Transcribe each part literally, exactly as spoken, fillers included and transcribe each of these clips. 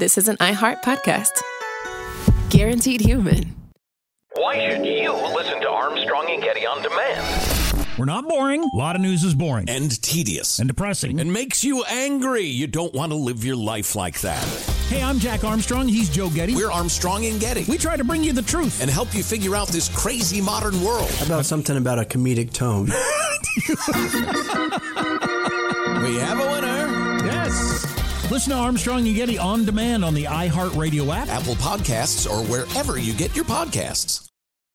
this is an iHeart podcast. Guaranteed human. Why should you listen to Armstrong and Getty on demand? We're not boring. A lot of news is boring. And tedious. And depressing. And makes you angry. You don't want to live your life like that. Hey, I'm Jack Armstrong. He's Joe Getty. We're Armstrong and Getty. We try to bring you the truth. And help you figure out this crazy modern world. How about something about a comedic tone? We have a winner. Yes. Listen to Armstrong and Getty on demand on the iHeartRadio app, Apple Podcasts, or wherever you get your podcasts.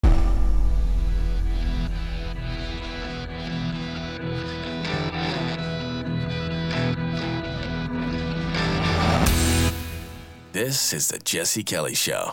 This is the Jesse Kelly Show.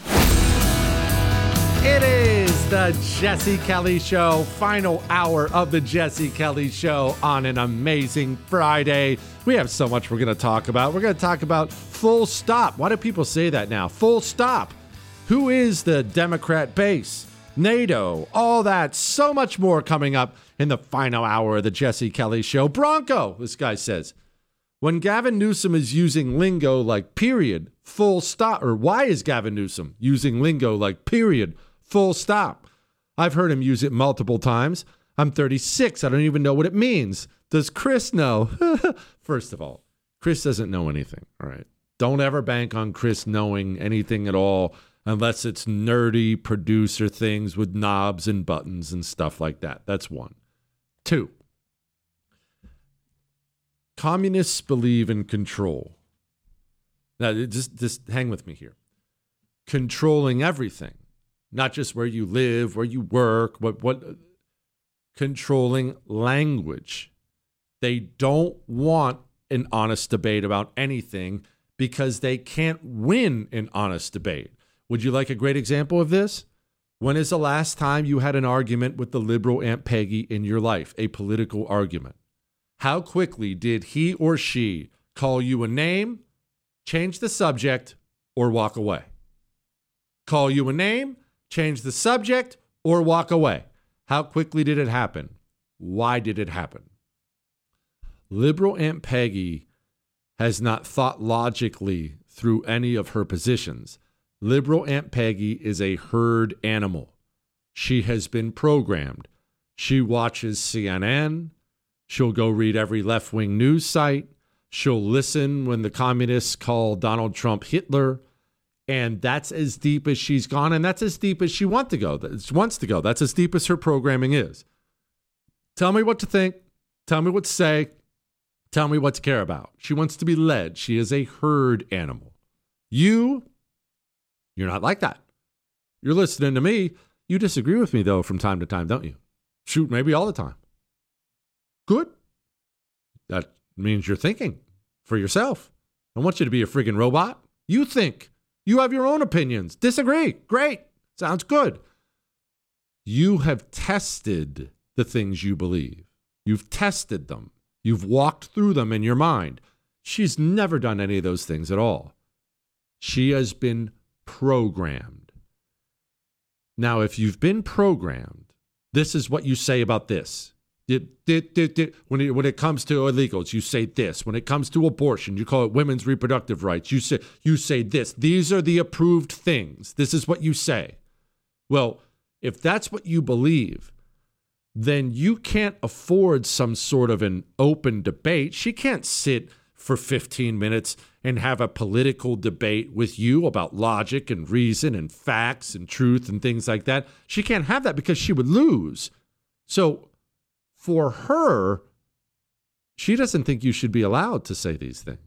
It is the Jesse Kelly Show, final hour of the Jesse Kelly Show on an amazing Friday. We have so much we're going to talk about. We're going to talk about full stop. Why do people say that now? Full stop. Who is the Democrat base? NATO, all that, so much more coming up in the final hour of the Jesse Kelly Show. Bronco, this guy says. When Gavin Newsom is using lingo like period, full stop, or why is Gavin Newsom using lingo like period, full stop? I've heard him use it multiple times. I'm thirty-six. I don't even know what it means. Does Chris know? First of all, Chris doesn't know anything, all right? Don't ever bank on Chris knowing anything at all unless it's nerdy producer things with knobs and buttons and stuff like that. That's one. Two. Communists believe in control. Now, just, just hang with me here. Controlling everything, not just where you live, where you work, what, what, controlling language. They don't want an honest debate about anything because they can't win an honest debate. Would you like a great example of this? When is the last time you had an argument with the liberal Aunt Peggy in your life, a political argument? How quickly did he or she call you a name, change the subject, or walk away? Call you a name, change the subject, or walk away? How quickly did it happen? Why did it happen? Liberal Aunt Peggy has not thought logically through any of her positions. Liberal Aunt Peggy is a herd animal. She has been programmed. She watches C N N. She'll go read every left-wing news site. She'll listen when the communists call Donald Trump Hitler. And that's as deep as she's gone, and that's as deep as she wants to go. Wants to go. That's as deep as her programming is. Tell me what to think. Tell me what to say. Tell me what to care about. She wants to be led. She is a herd animal. You, you're not like that. You're listening to me. You disagree with me, though, from time to time, don't you? Shoot, maybe all the time. Good. That means you're thinking for yourself. I want you to be a friggin' robot. You think. You have your own opinions. Disagree. Great. Sounds good. You have tested the things you believe. You've tested them. You've walked through them in your mind. She's never done any of those things at all. She has been programmed. Now, if you've been programmed, this is what you say about this. It, it, it, it, when, it, when it comes to illegals, you say this. When it comes to abortion, you call it women's reproductive rights. You say, you say this. These are the approved things. This is what you say. Well, if that's what you believe, then you can't afford some sort of an open debate. She can't sit for fifteen minutes and have a political debate with you about logic and reason and facts and truth and things like that. She can't have that because she would lose. So for her, she doesn't think you should be allowed to say these things.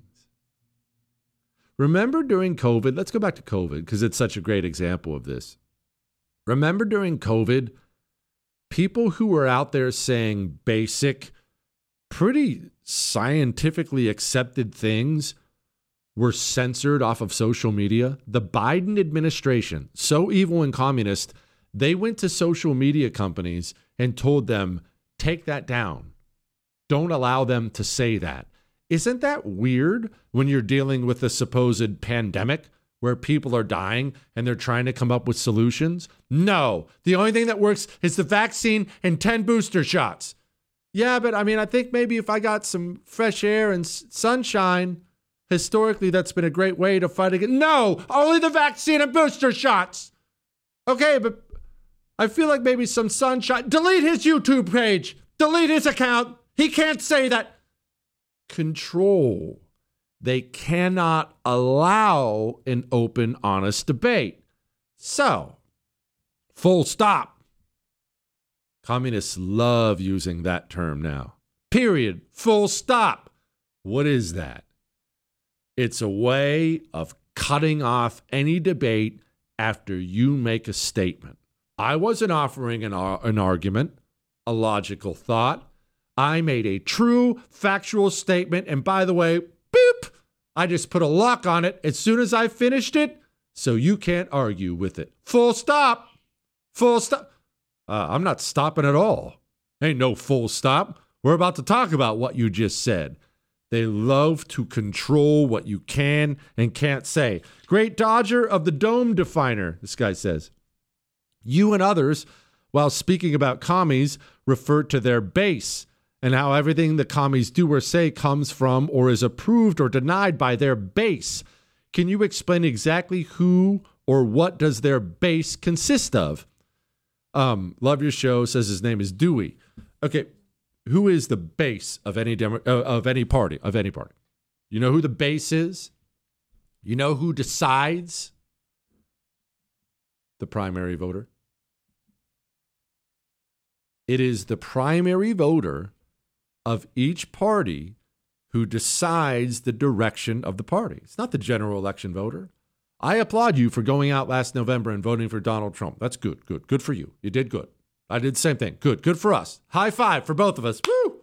Remember during COVID, let's go back to COVID because it's such a great example of this. Remember during COVID, people who were out there saying basic, pretty scientifically accepted things were censored off of social media. The Biden administration, so evil and communist, they went to social media companies and told them, take that down. Don't allow them to say that. Isn't that weird when you're dealing with a supposed pandemic where people are dying and they're trying to come up with solutions? No, the only thing that works is the vaccine and ten booster shots. Yeah, but I mean, I think maybe if I got some fresh air and sunshine, Historically, that's been a great way to fight against. No, only the vaccine and booster shots. Okay, but I feel like maybe some sunshine. Delete his YouTube page. Delete his account. He can't say that. Control. They cannot allow an open, honest debate. So, full stop. Communists love using that term now. Period. Full stop. What is that? It's a way of cutting off any debate after you make a statement. I wasn't offering an, ar- an argument, a logical thought. I made a true, factual statement. And by the way, boop, I just put a lock on it as soon as I finished it, so you can't argue with it. Full stop. Full stop. Uh, I'm not stopping at all. Ain't no full stop. We're about to talk about what you just said. They love to control what you can and can't say. Great Dodger of the Dome Definer, this guy says. You and others, while speaking about commies, refer to their base and how everything the commies do or say comes from or is approved or denied by their base. Can you explain exactly who or what does their base consist of? Um, love your show, says his name is Dewey. Okay. Who is the base of any Demo- uh, of any party, of any party? You know who the base is? You know who decides? The primary voter. It is the primary voter of each party who decides the direction of the party. It's not the general election voter. I applaud you for going out last November and voting for Donald Trump. That's good, good, good for you. You did good. I did the same thing. Good. Good for us. High five for both of us. Woo!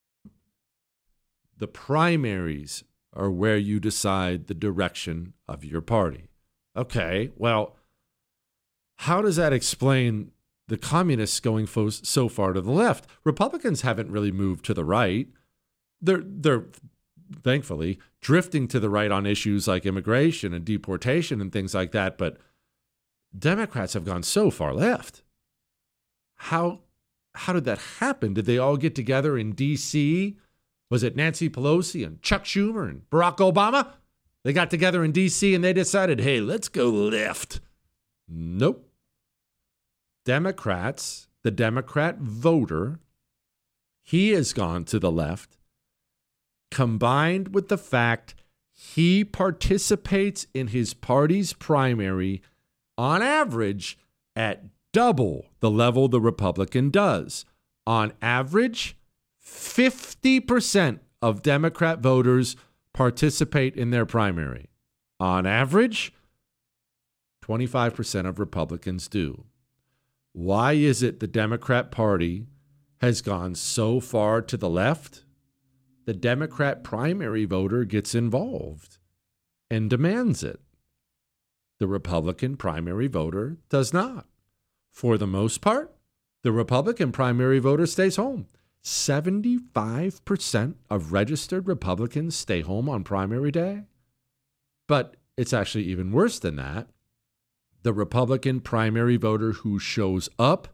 The primaries are where you decide the direction of your party. Okay, well, how does that explain the communists going fo- so far to the left? Republicans haven't really moved to the right. They're, they're thankfully drifting to the right on issues like immigration and deportation and things like that, but Democrats have gone so far left. How how did that happen? Did they all get together in D C? Was it Nancy Pelosi and Chuck Schumer and Barack Obama? They got together in D C and they decided, hey, let's go left. Nope. Democrats, the Democrat voter, he has gone to the left, combined with the fact he participates in his party's primary on average at double the level the Republican does. On average, fifty percent of Democrat voters participate in their primary. On average, twenty-five percent of Republicans do. Why is it the Democrat Party has gone so far to the left? The Democrat primary voter gets involved and demands it. The Republican primary voter does not. For the most part, the Republican primary voter stays home. seventy-five percent of registered Republicans stay home on primary day. But it's actually even worse than that. The Republican primary voter who shows up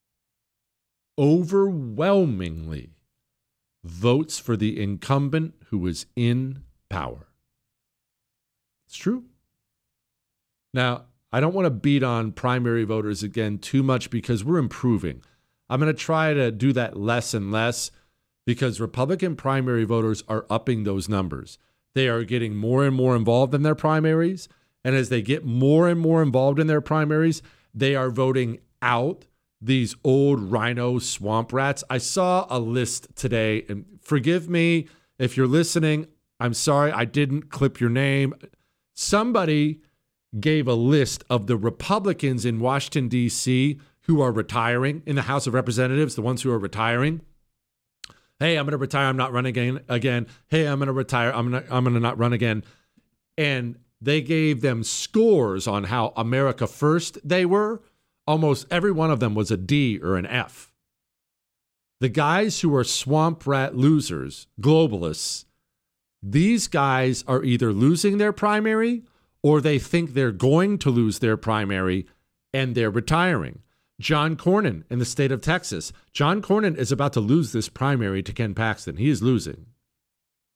overwhelmingly votes for the incumbent who is in power. It's true. Now, I don't want to beat on primary voters again too much because we're improving. I'm going to try to do that less and less because Republican primary voters are upping those numbers. They are getting more and more involved in their primaries. And as they get more and more involved in their primaries, they are voting out these old rhino swamp rats. I saw a list today, and forgive me if you're listening. I'm sorry I didn't clip your name. Somebody gave a list of the Republicans in Washington, D C who are retiring in the House of Representatives, the ones who are retiring. Hey, I'm going to retire. I'm not running again. again. Hey, I'm going to retire. I'm going to, I'm going to not run again. And they gave them scores on how America First they were. Almost every one of them was a D or an F. The guys who are swamp rat losers, globalists, these guys are either losing their primary or they think they're going to lose their primary and they're retiring. John Cornyn in the state of Texas. John Cornyn is about to lose this primary to Ken Paxton. He is losing.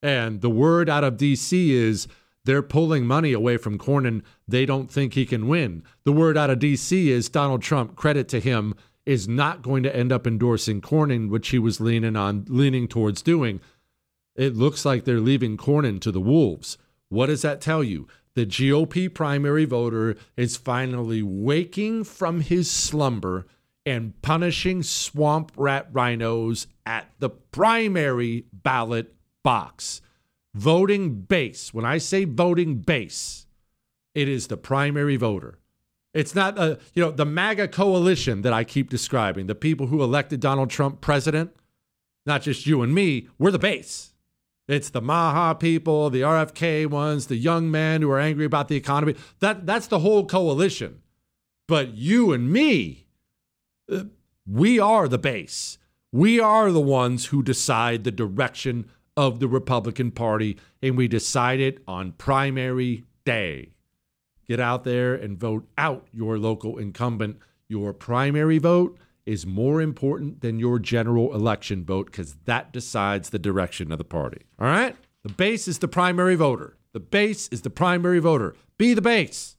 And the word out of D C is they're pulling money away from Cornyn. They don't think he can win. The word out of D C is Donald Trump, credit to him, is not going to end up endorsing Cornyn, which he was leaning on, leaning towards doing. It looks like they're leaving Cornyn to the wolves. What does that tell you? The G O P primary voter is finally waking from his slumber and punishing swamp rat rhinos at the primary ballot box. Voting base. When I say voting base, it is the primary voter. It's not, uh, you know, the MAGA coalition that I keep describing, the people who elected Donald Trump president, not just you and me, we're the base. It's the Maha people, the R F K ones, the young men who are angry about the economy. That That's the whole coalition. But you and me, uh, we are the base. We are the ones who decide the direction of the Republican Party, and we decide it on primary day. Get out there and vote out your local incumbent. Your primary vote is more important than your general election vote because that decides the direction of the party. All right? The base is the primary voter. The base is the primary voter. Be the base.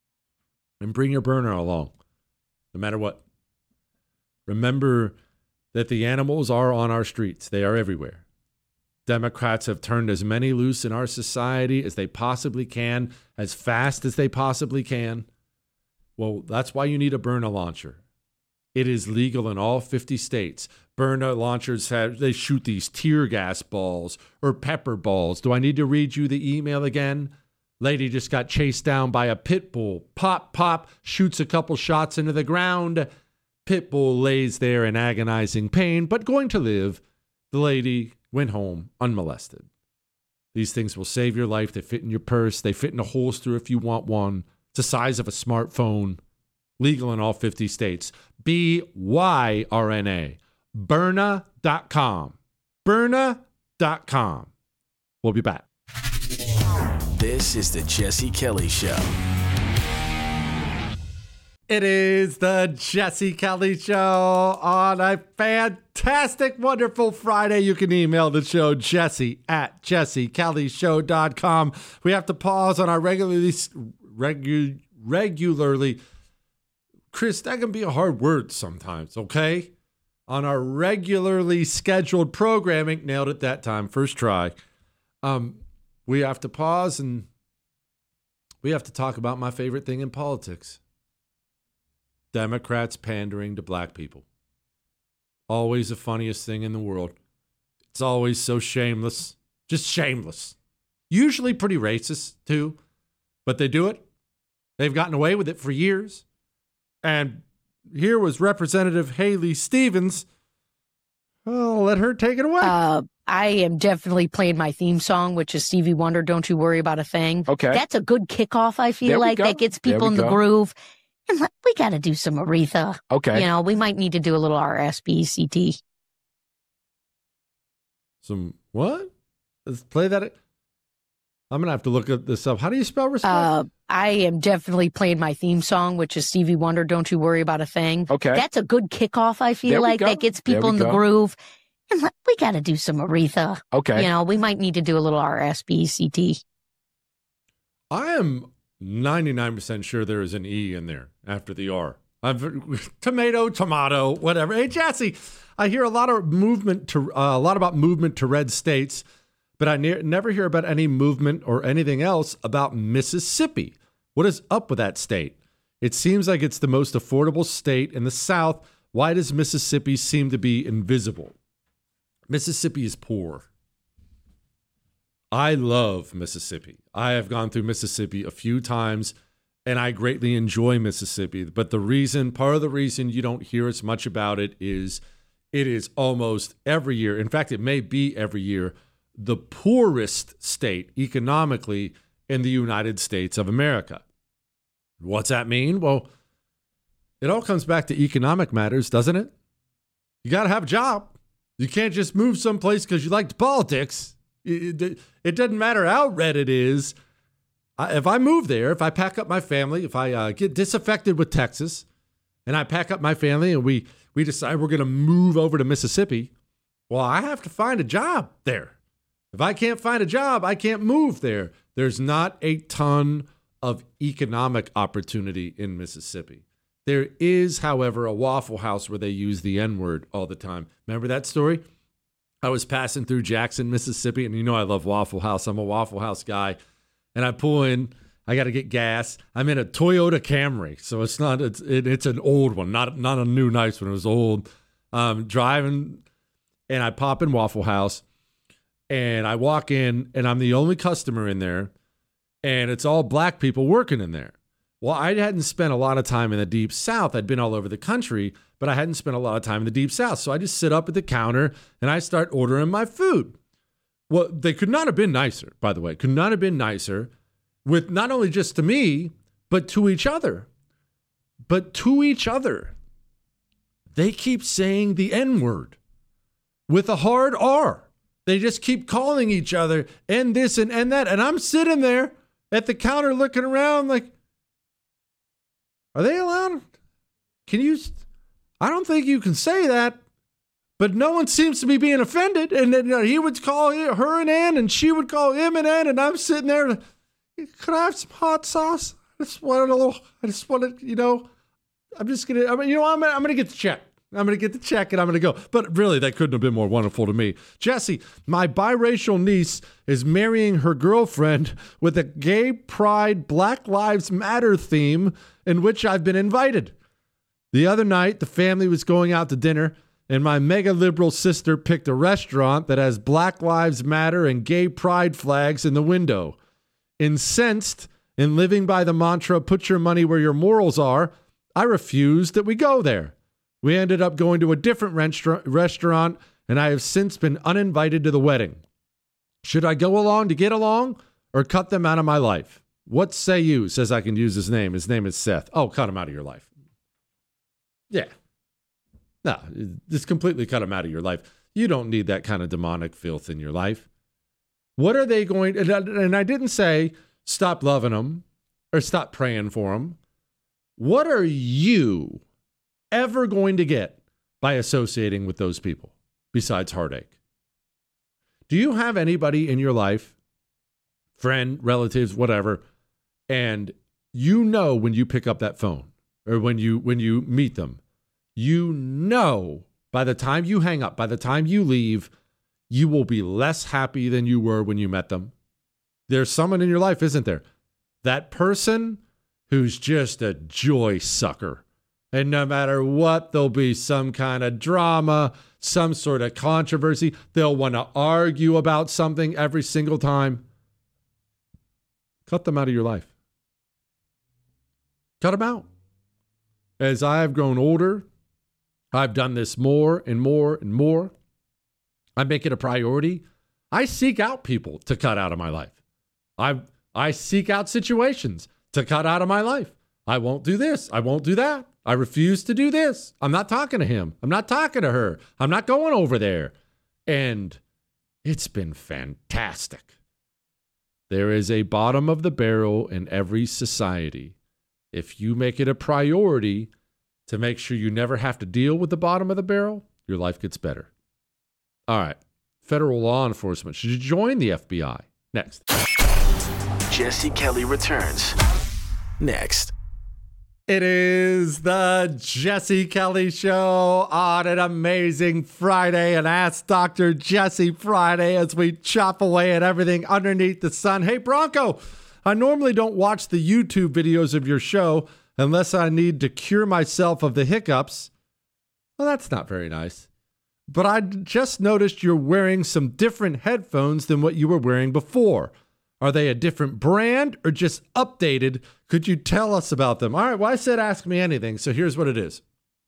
And bring your burner along, no matter what. Remember that the animals are on our streets. They are everywhere. Democrats have turned as many loose in our society as they possibly can, as fast as they possibly can. Well, that's why you need a burner launcher. It is legal in all fifty states. Burner launchers have, they shoot these tear gas balls or pepper balls. Do I need to read you the email again? Lady just got chased down by a pit bull. Pop, pop, shoots a couple shots into the ground. Pit bull lays there in agonizing pain, but going to live. The lady went home unmolested. These things will save your life. They fit in your purse. They fit in a holster if you want one. It's the size of a smartphone. Legal in all fifty states. B Y R N A. Byrna dot com. Byrna dot com. We'll be back. This is the Jesse Kelly Show. It is the Jesse Kelly Show on a fantastic, wonderful Friday. You can email the show, Jesse at jesse kelly show dot com. We have to pause on our regularly, regu, regularly, Chris, that can be a hard word sometimes, okay? On our regularly scheduled programming, nailed it that time, first try. Um, we have to pause and we have to talk about my favorite thing in politics. Democrats pandering to black people. Always the funniest thing in the world. It's always so shameless. Just shameless. Usually pretty racist, too. But they do it. They've gotten away with it for years. And here was Representative Haley Stevens. Oh, let her take it away. Uh, I am definitely playing my theme song, which is Stevie Wonder, Don't You Worry About a Thing. Okay. That's a good kickoff, I feel There we like. go. That gets people in the go. groove. And like, we got to do some Aretha. Okay. You know, we might need to do a little R S B C T. Some what? Let's play that. I'm going to have to look at this up. How do you spell respect? Uh, I am definitely playing my theme song, which is Stevie Wonder, Don't You Worry About a Thing. Okay. That's a good kickoff, I feel There we like. go. That gets There people we in the go. groove. And like, we got to do some Aretha. Okay. You know, we might need to do a little R S B C T. I am ninety-nine percent sure there is an E in there after the R. I've, tomato, tomato, whatever. Hey, Jesse, I hear a lot of movement to uh, a lot about movement to red states, but I ne- never hear about any movement or anything else about Mississippi. What is up with that state? It seems like it's the most affordable state in the South. Why does Mississippi seem to be invisible? Mississippi is poor. I love Mississippi. I have gone through Mississippi a few times, and I greatly enjoy Mississippi. But the reason, part of the reason you don't hear as much about it is it is almost every year. In fact, it may be every year, the poorest state economically in the United States of America. What's that mean? Well, it all comes back to economic matters, doesn't it? You got to have a job. You can't just move someplace because you like politics. It, it, it doesn't matter how red it is. I, if I move there, if I pack up my family, if I uh, get disaffected with Texas, and I pack up my family and we, we decide we're going to move over to Mississippi, well, I have to find a job there. If I can't find a job, I can't move there. There's not a ton of economic opportunity in Mississippi. There is, however, a Waffle House where they use the N-word all the time. Remember that story? I was passing through Jackson, Mississippi, and you know I love Waffle House. I'm a Waffle House guy. And I pull in, I got to get gas. I'm in a Toyota Camry, so it's not it's it, it's an old one, not not a new nice one. It was old. Um, driving, and I pop in Waffle House, and I walk in, and I'm the only customer in there, and it's all black people working in there. Well, I hadn't spent a lot of time in the Deep South. I'd been all over the country, but I hadn't spent a lot of time in the Deep South. So I just sit up at the counter and I start ordering my food. Well, they could not have been nicer, by the way. Could not have been nicer with not only just to me, but to each other. But to each other. They keep saying the N-word with a hard R. They just keep calling each other and this and, and that. And I'm sitting there at the counter looking around like, are they allowed? Can you? I don't think you can say that. But no one seems to be being offended. And then you know, he would call her an N, and she would call him an N. And I'm sitting there. Could I have some hot sauce? I just wanted a little. I just wanted, you know. I'm just gonna. I mean, you know, I'm. I'm gonna get the check. I'm gonna get the check, and I'm gonna go. But really, that couldn't have been more wonderful to me. Jesse, my biracial niece is marrying her girlfriend with a gay pride, Black Lives Matter theme, in which I've been invited. The other night, the family was going out to dinner, and my mega liberal sister picked a restaurant that has Black Lives Matter and gay pride flags in the window. Incensed and living by the mantra, put your money where your morals are, I refused that we go there. We ended up going to a different restaur- restaurant, and I have since been uninvited to the wedding. Should I go along to get along or cut them out of my life? What say you? Says I can use his name. His name is Seth. Oh, cut him out of your life. Yeah. No, just completely cut him out of your life. You don't need that kind of demonic filth in your life. What are they going to, and I didn't say stop loving them or stop praying for them. What are you ever going to get by associating with those people besides heartache? Do you have anybody in your life, friend, relatives, whatever, and you know when you pick up that phone or when you when you meet them, you know by the time you hang up, by the time you leave, you will be less happy than you were when you met them? There's someone in your life, isn't there? That person who's just a joy sucker. And no matter what, there'll be some kind of drama, some sort of controversy. They'll want to argue about something every single time. Cut them out of your life. Cut them out. As I have grown older, I've done this more and more and more. I make it a priority. I seek out people to cut out of my life. I I seek out situations to cut out of my life. I won't do this. I won't do that. I refuse to do this. I'm not talking to him. I'm not talking to her. I'm not going over there. And it's been fantastic. There is a bottom of the barrel in every society. If you make it a priority to make sure you never have to deal with the bottom of the barrel, your life gets better. All right. Federal law enforcement. Should you join the F B I? Next. Jesse Kelly returns next. It is the Jesse Kelly Show on an amazing Friday, an Ask Doctor Jesse Friday as we chop away at everything underneath the sun. Hey, Bronco, I normally don't watch the YouTube videos of your show unless I need to cure myself of the hiccups. Well, that's not very nice. But I just noticed you're wearing some different headphones than what you were wearing before. Are they a different brand or just updated? Could you tell us about them? All right, well, I said ask me anything, so here's what it is.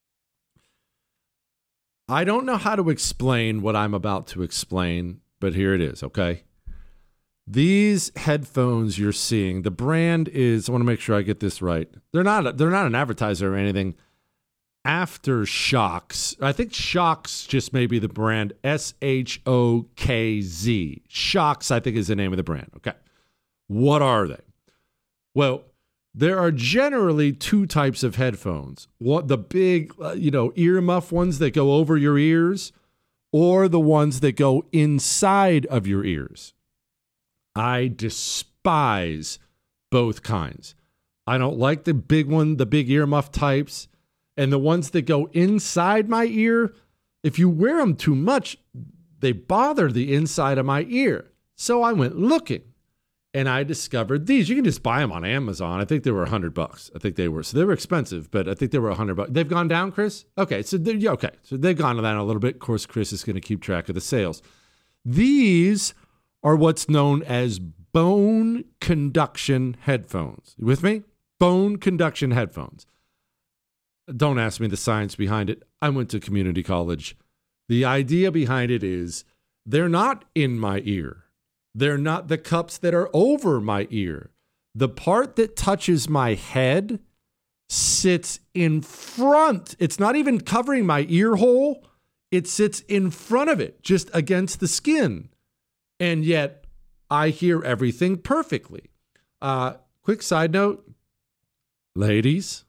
I don't know how to explain what I'm about to explain, but here it is, okay? These headphones you're seeing, the brand is, I want to make sure I get this right. They're not, they're not an advertiser or anything. Aftershokz. I think Shokz just may be the brand. S H O K Z. Shokz, I think, is the name of the brand. Okay. What are they? Well, there are generally two types of headphones. What the big, uh, you know, earmuff ones that go over your ears, or the ones that go inside of your ears. I despise both kinds. I don't like the big one, the big earmuff types, and the ones that go inside my ear. If you wear them too much, they bother the inside of my ear. So I went looking, and I discovered these. You can just buy them on Amazon. I think they were a hundred bucks. I think they were. So they were expensive, but I think they were a hundred bucks. They've gone down, Chris? Okay, so they're, yeah, okay. So they've gone down a little bit. Of course, Chris is going to keep track of the sales. These are what's known as bone conduction headphones. You with me? Bone conduction headphones. Don't ask me the science behind it. I went to community college. The idea behind it is they're not in my ear. They're not the cups that are over my ear. The part that touches my head sits in front. It's not even covering my ear hole. It sits in front of it, just against the skin. And yet I hear everything perfectly. Uh, quick side note, ladies,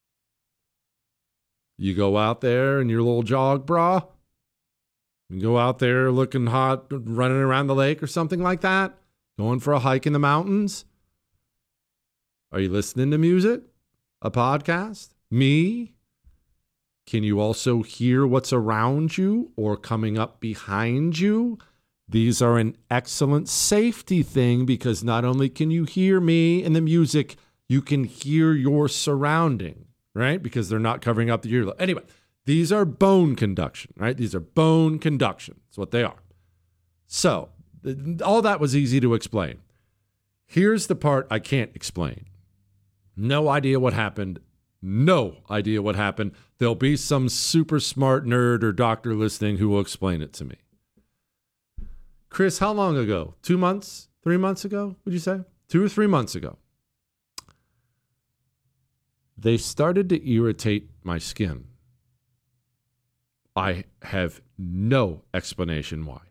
you go out there in your little jog bra, you go out there looking hot, running around the lake or something like that, going for a hike in the mountains. Are you listening to music? A podcast? Me? Can you also hear what's around you or coming up behind you? These are an excellent safety thing because not only can you hear me and the music, you can hear your surrounding, right? Because they're not covering up the ear. Anyway, these are bone conduction, right? These are bone conduction. That's what they are. So all that was easy to explain. Here's the part I can't explain. No idea what happened. No idea what happened. There'll be some super smart nerd or doctor listening who will explain it to me. Chris, how long ago? Two months? Three months ago, would you say? Two or three months ago. They started to irritate my skin. I have no explanation why.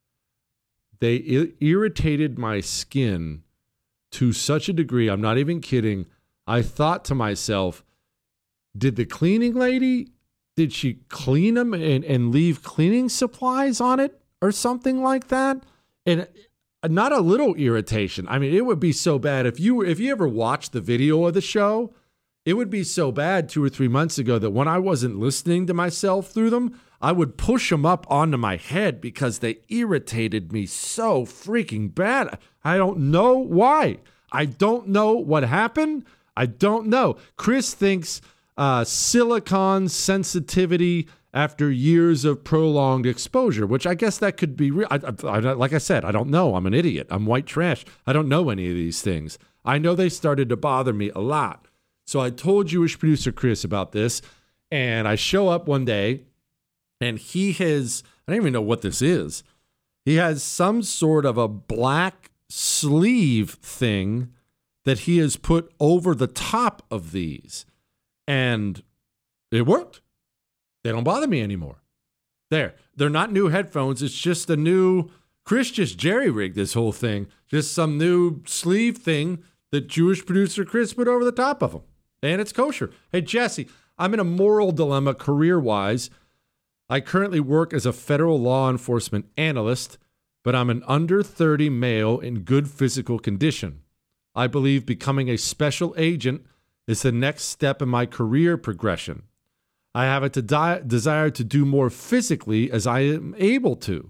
They I- irritated my skin to such a degree, I'm not even kidding. I thought to myself, did the cleaning lady, did she clean them and, and leave cleaning supplies on it or something like that? And not a little irritation. I mean, it would be so bad. If you if you ever watched the video of the show, it would be so bad two or three months ago that when I wasn't listening to myself through them, I would push them up onto my head because they irritated me so freaking bad. I don't know why. I don't know what happened. I don't know. Chris thinks uh, silicone sensitivity after years of prolonged exposure, which I guess that could be real. I, I, I, like I said, I don't know. I'm an idiot. I'm white trash. I don't know any of these things. I know they started to bother me a lot. So I told Jewish producer Chris about this, and I show up one day, and he has, I don't even know what this is. He has some sort of a black sleeve thing that he has put over the top of these. And it worked. They don't bother me anymore. There. They're not new headphones. It's just a new, Chris just jerry-rigged this whole thing. Just some new sleeve thing that Jewish producer Chris put over the top of them. And it's kosher. Hey, Jesse, I'm in a moral dilemma career-wise. I currently work as a federal law enforcement analyst, but I'm an under thirty male in good physical condition. I believe becoming a special agent is the next step in my career progression. I have a de- desire to do more physically as I am able to.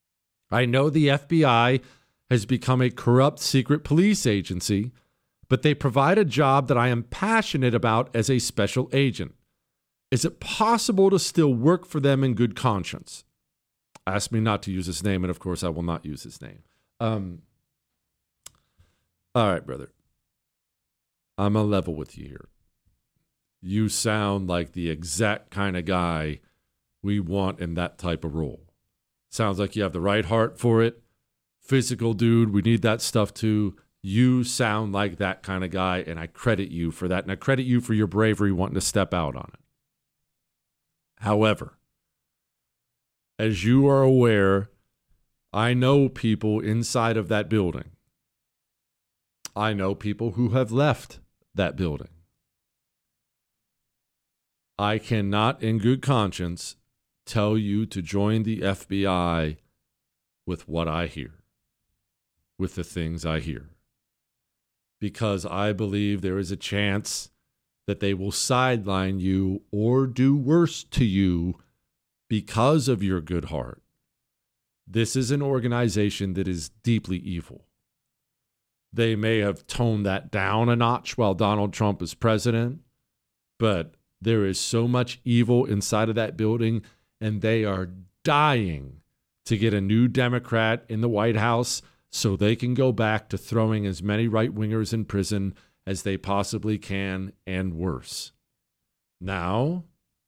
I know the F B I has become a corrupt secret police agency, but they provide a job that I am passionate about as a special agent. Is it possible to still work for them in good conscience? Ask me not to use his name, and of course I will not use his name. Um, all right, brother. I'm a level with you here. You sound like the exact kind of guy we want in that type of role. Sounds like you have the right heart for it. Physical dude, we need that stuff too. You sound like that kind of guy, and I credit you for that. And I credit you for your bravery wanting to step out on it. However, as you are aware, I know people inside of that building. I know people who have left that building. I cannot, in good conscience, tell you to join the F B I with what I hear, with the things I hear, because I believe there is a chance that they will sideline you or do worse to you because of your good heart. This is an organization that is deeply evil. They may have toned that down a notch while Donald Trump is president, but there is so much evil inside of that building, and they are dying to get a new Democrat in the White House so they can go back to throwing as many right-wingers in prison as they possibly can, and worse. Now,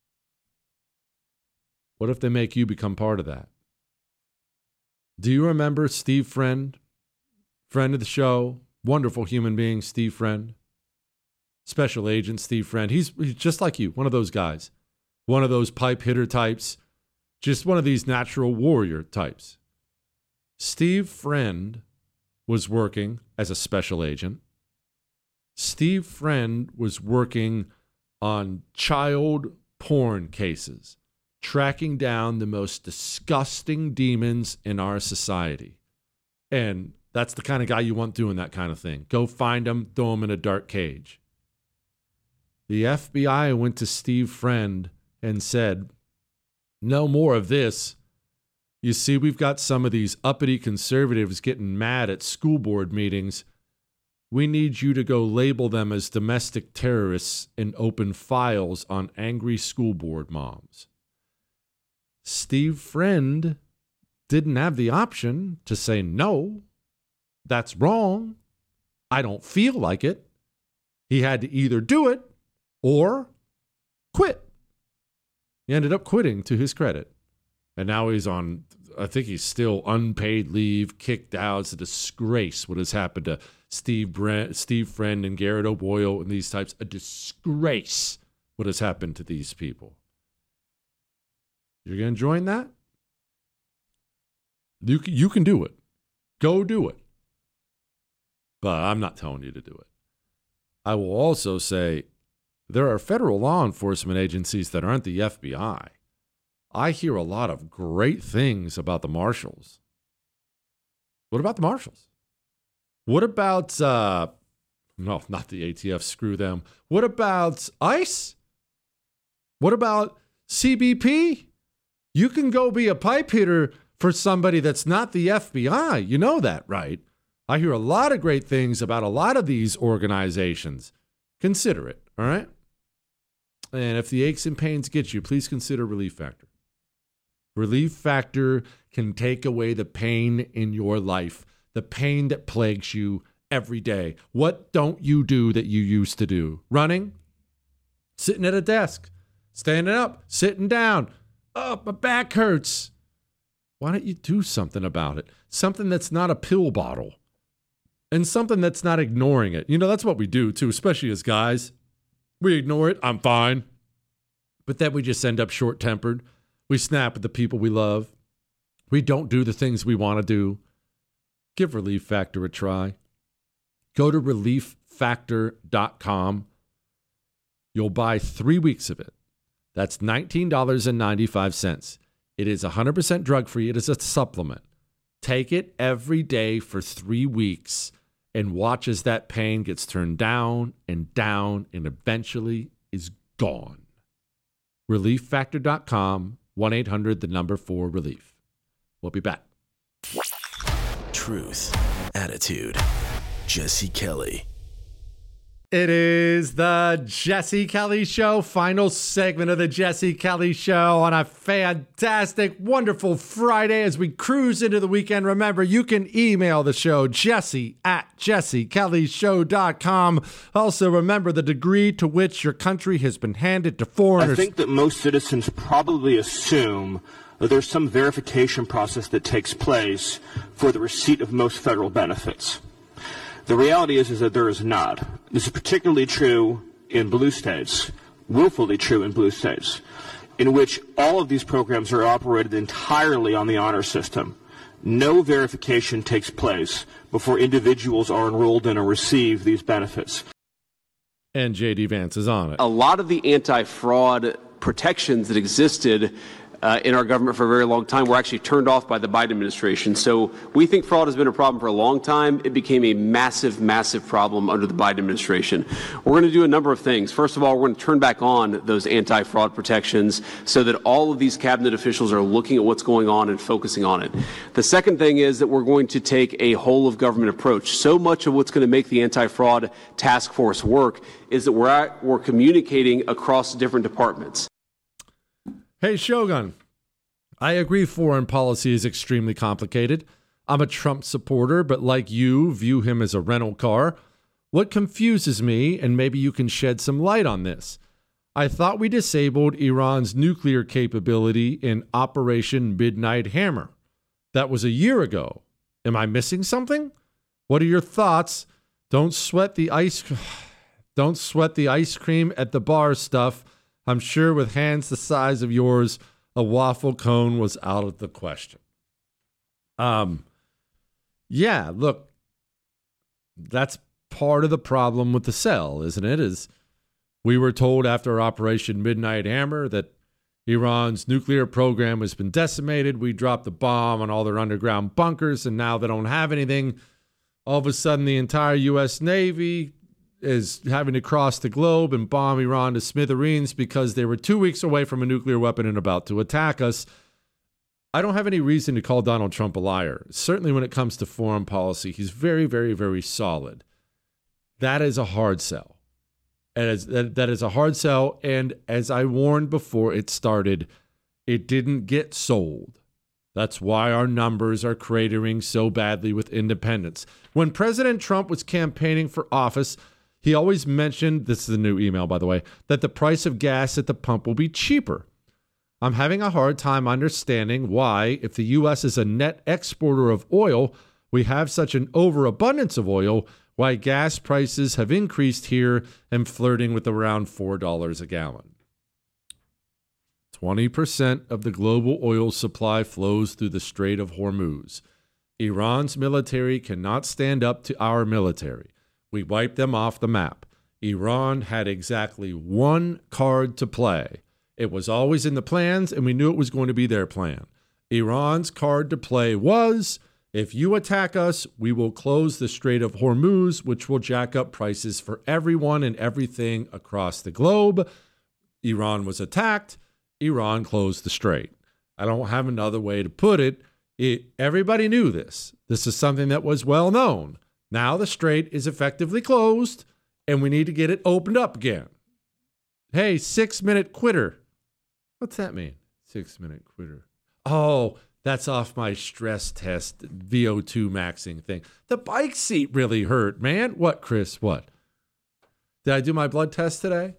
what if they make you become part of that? Do you remember Steve Friend? Friend of the show, wonderful human being, Steve Friend. Special agent Steve Friend. He's, he's just like you, one of those guys. One of those pipe hitter types. Just one of these natural warrior types. Steve Friend was working as a special agent. Steve Friend was working on child porn cases, tracking down the most disgusting demons in our society. And that's the kind of guy you want doing that kind of thing. Go find them, throw them in a dark cage. The F B I went to Steve Friend and said, no more of this. You see, we've got some of these uppity conservatives getting mad at school board meetings. We need you to go label them as domestic terrorists and open files on angry school board moms. Steve Friend didn't have the option to say, no, that's wrong. I don't feel like it. He had to either do it or quit. He ended up quitting, to his credit. And now he's on, I think he's still unpaid leave, kicked out. It's a disgrace what has happened to Steve Brent, Steve Friend and Garrett O'Boyle and these types. A disgrace what has happened to these people. You're going to join that? You can, you can do it. Go do it. But I'm not telling you to do it. I will also say there are federal law enforcement agencies that aren't the F B I. I hear a lot of great things about the Marshals. What about the Marshals? What about, uh, no, not the A T F, screw them. What about ICE? What about C B P? You can go be a pipe hitter for somebody that's not the F B I. You know that, right? I hear a lot of great things about a lot of these organizations. Consider it, all right? And if the aches and pains get you, please consider Relief Factor. Relief Factor can take away the pain in your life, the pain that plagues you every day. What don't you do that you used to do? Running? Sitting at a desk? Standing up? Sitting down? Oh, my back hurts. Why don't you do something about it? Something that's not a pill bottle. And something that's not ignoring it. You know, that's what we do too, especially as guys. We ignore it. I'm fine. But then we just end up short-tempered. We snap at the people we love. We don't do the things we want to do. Give Relief Factor a try. Go to relief factor dot com. You'll buy three weeks of it. That's nineteen dollars and ninety-five cents. It is one hundred percent drug-free. It is a supplement. Take it every day for three weeks and watch as that pain gets turned down and down and eventually is gone. relief factor dot com, one eight hundred, the number for relief. We'll be back. Truth, attitude, Jesse Kelly. It is the Jesse Kelly Show, final segment of the Jesse Kelly Show on a fantastic, wonderful Friday as we cruise into the weekend. Remember, you can email the show, jesse at jesse kelly show dot com. Also, remember the degree to which your country has been handed to foreigners. I think that most citizens probably assume that there's some verification process that takes place for the receipt of most federal benefits. The reality is, is that there is not. This is particularly true in blue states, willfully true in blue states, in which all of these programs are operated entirely on the honor system. No verification takes place before individuals are enrolled in or receive these benefits. And J D Vance is on it. A lot of the anti-fraud protections that existed uh, in our government for a very long time were actually turned off by the Biden administration. So we think fraud has been a problem for a long time. It became a massive, massive problem under the Biden administration. We're going to do a number of things. First of all, we're going to turn back on those anti-fraud protections so that all of these cabinet officials are looking at what's going on and focusing on it. The second thing is that we're going to take a whole of government approach. So much of what's going to make the anti-fraud task force work is that we're at, we're communicating across different departments. Hey, Shogun, I agree foreign policy is extremely complicated. I'm a Trump supporter, but like you, view him as a rental car. What confuses me, and maybe you can shed some light on this, I thought we disabled Iran's nuclear capability in Operation Midnight Hammer. That was a year ago. Am I missing something? What are your thoughts? Don't sweat the ice Don't sweat the ice cream at the bar stuff. I'm sure with hands the size of yours, a waffle cone was out of the question. Um, yeah, look, that's part of the problem with the cell, isn't it? Is we were told after Operation Midnight Hammer that Iran's nuclear program has been decimated. We dropped the bomb on all their underground bunkers, and now they don't have anything. All of a sudden, the entire U S Navy is having to cross the globe and bomb Iran to smithereens because they were two weeks away from a nuclear weapon and about to attack us. I don't have any reason to call Donald Trump a liar. Certainly when it comes to foreign policy, he's very, very, very solid. That is a hard sell. As, that, that is a hard sell, and as I warned before it started, it didn't get sold. That's why our numbers are cratering so badly with independents. When President Trump was campaigning for office, he always mentioned, this is a new email, by the way, that the price of gas at the pump will be cheaper. I'm having a hard time understanding why, if the U S is a net exporter of oil, we have such an overabundance of oil, why gas prices have increased here and flirting with around four dollars a gallon. twenty percent of the global oil supply flows through the Strait of Hormuz. Iran's military cannot stand up to our military. We wiped them off the map. Iran had exactly one card to play. It was always in the plans, and we knew it was going to be their plan. Iran's card to play was, if you attack us, we will close the Strait of Hormuz, which will jack up prices for everyone and everything across the globe. Iran was attacked. Iran closed the strait. I don't have another way to put it. It everybody knew this. This is something that was well known. Now the strait is effectively closed, and we need to get it opened up again. Hey, six-minute quitter. What's that mean? Six-minute quitter. Oh, that's off my stress test V O two maxing thing. The bike seat really hurt, man. What, Chris? What? Did I do my blood test today?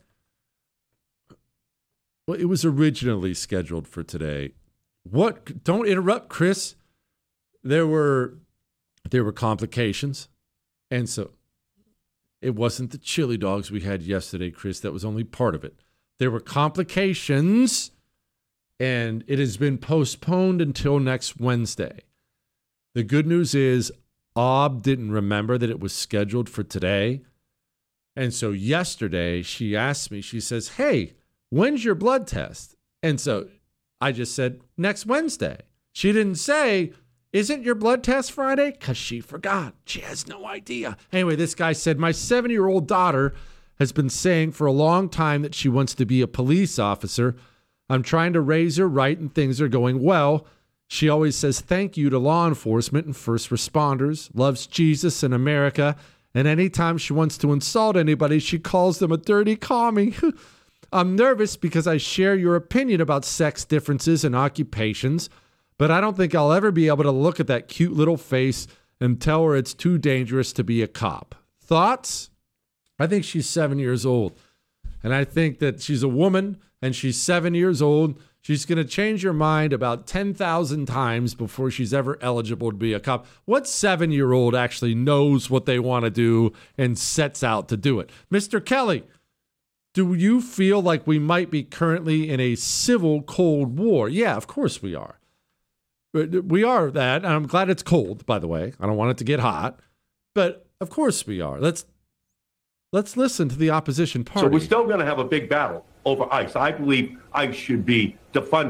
Well, it was originally scheduled for today. What? Don't interrupt, Chris. There were there were complications. And so it wasn't the chili dogs we had yesterday, Chris. That was only part of it. There were complications, and it has been postponed until next Wednesday. The good news is Ob didn't remember that it was scheduled for today. And so yesterday she asked me, she says, hey, when's your blood test? And so I just said, next Wednesday. She didn't say, isn't your blood test Friday? Because she forgot. She has no idea. Anyway, this guy said, my seven-year-old daughter has been saying for a long time that she wants to be a police officer. I'm trying to raise her right and things are going well. She always says thank you to law enforcement and first responders, loves Jesus and America, and anytime she wants to insult anybody, she calls them a dirty commie. I'm nervous because I share your opinion about sex differences and occupations, but I don't think I'll ever be able to look at that cute little face and tell her it's too dangerous to be a cop. Thoughts? I think she's seven years old, and I think that she's a woman, and she's seven years old. She's going to change her mind about ten thousand times before she's ever eligible to be a cop. What seven-year-old actually knows what they want to do and sets out to do it? Mister Kelly, do you feel like we might be currently in a civil Cold War? Yeah, of course we are. We are that, and I'm glad it's cold, by the way. I don't want it to get hot, but of course we are. Let's let's listen to the opposition party. So we're still going to have a big battle over ICE. I believe ICE should be defunded.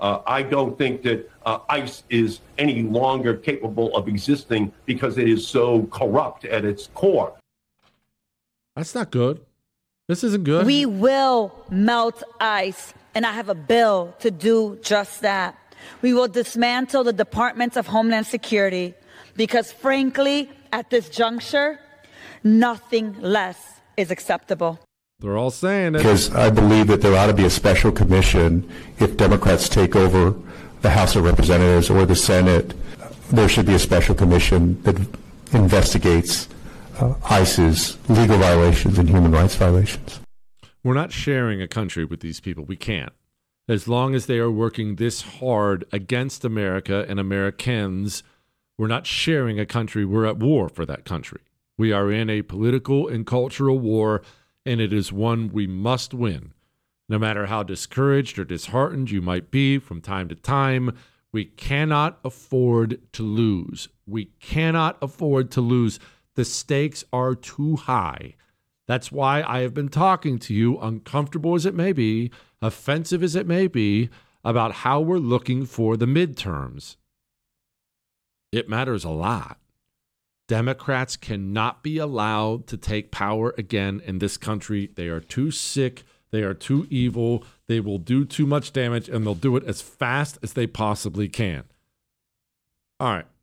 Uh, I don't think that uh, ICE is any longer capable of existing because it is so corrupt at its core. That's not good. This isn't good. We will melt ICE, and I have a bill to do just that. We will dismantle the Department of Homeland Security because, frankly, at this juncture, nothing less is acceptable. They're all saying it. Because I believe that there ought to be a special commission if Democrats take over the House of Representatives or the Senate. There should be a special commission that investigates uh, ICE's legal violations and human rights violations. We're not sharing a country with these people. We can't. As long as they are working this hard against America and Americans, we're not sharing a country. We're at war for that country. We are in a political and cultural war, and it is one we must win. No matter how discouraged or disheartened you might be from time to time, we cannot afford to lose. We cannot afford to lose. The stakes are too high. That's why I have been talking to you, uncomfortable as it may be, offensive as it may be, about how we're looking for the midterms. It matters a lot. Democrats cannot be allowed to take power again in this country. They are too sick. They are too evil. They will do too much damage, and they'll do it as fast as they possibly can. All right.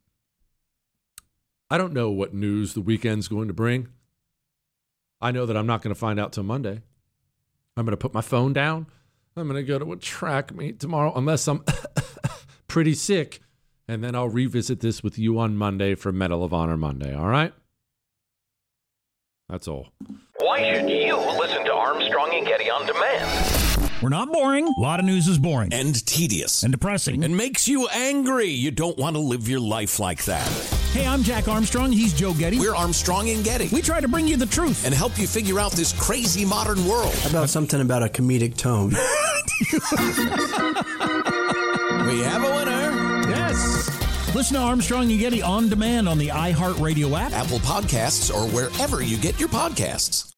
I don't know what news the weekend's going to bring. I know that I'm not going to find out till Monday. I'm going to put my phone down. I'm going to go to a track meet tomorrow, unless I'm pretty sick. And then I'll revisit this with you on Monday for Medal of Honor Monday, all right? That's all. Why should you listen to Armstrong and Getty on demand? We're not boring. A lot of news is boring. And tedious. And depressing. And makes you angry. You don't want to live your life like that. Hey, I'm Jack Armstrong. He's Joe Getty. We're Armstrong and Getty. We try to bring you the truth. And help you figure out this crazy modern world. How about something about a comedic tone? We have a winner. Yes. Listen to Armstrong and Getty on demand on the iHeartRadio app, Apple Podcasts, or wherever you get your podcasts.